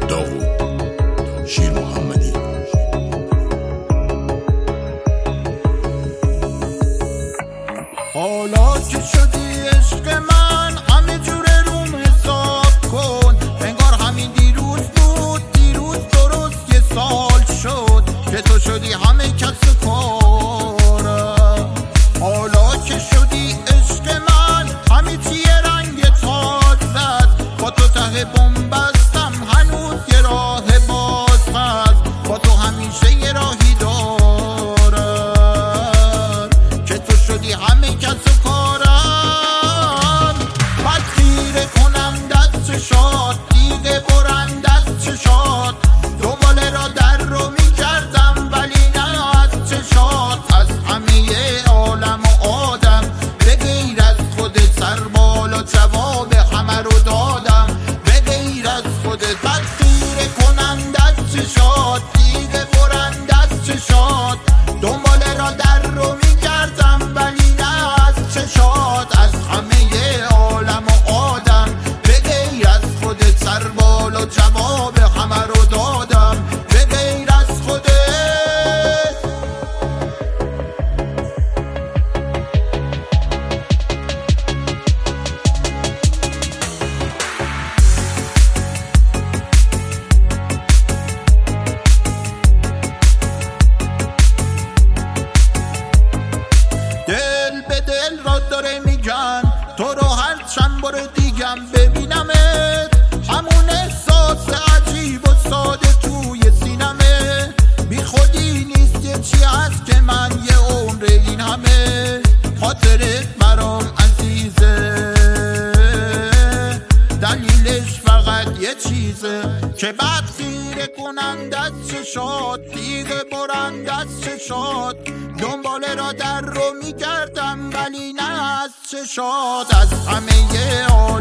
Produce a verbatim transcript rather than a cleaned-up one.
داوود شیر محمدی. حالا که شدی عشق من همه جوره روم حساب کن، انگار همین دیروز بود، دیروز درست یه سال شد که تو شدی همه کس کارم. حالا که شدی عشق من همه چی رنگ تازه است، با تو ته بنبستم هنوز یه راه باز هست، با تو همیشه یه راهی دارم که تو شدی همه کس کارم. بعد خیره کنم دست شاد دیگه برم دست چشاد، دنبال را در رو میکردم ولی نه از چشاد، از همه عالم و آدم به غیر از خودت سر بالا جواب همه رو دادم به غیر از خودت. بعد خیره کنم دست شاد دیگه برم دست چشاد، دنبال را در رو میکردم ولی نه از چشاد، از همه عالم و آدم به غیر از خودت سر بالا جواب همه رو دادم به غیر از خودت. دل به دل را داره میگن تو رو هر چند بار دیگم ببینمت، همون احساس عجیب و ساده توی سینمه، بی خودی نیست یه چی هست که من یه عمر این همه خاطرت برام عزیزه، دلیلش فقط یه چیزه که بعد خیره کنن دست شاد دیگه برن دست شاد، دنبال را در رو میکردم ولی نه از چشاد، از همه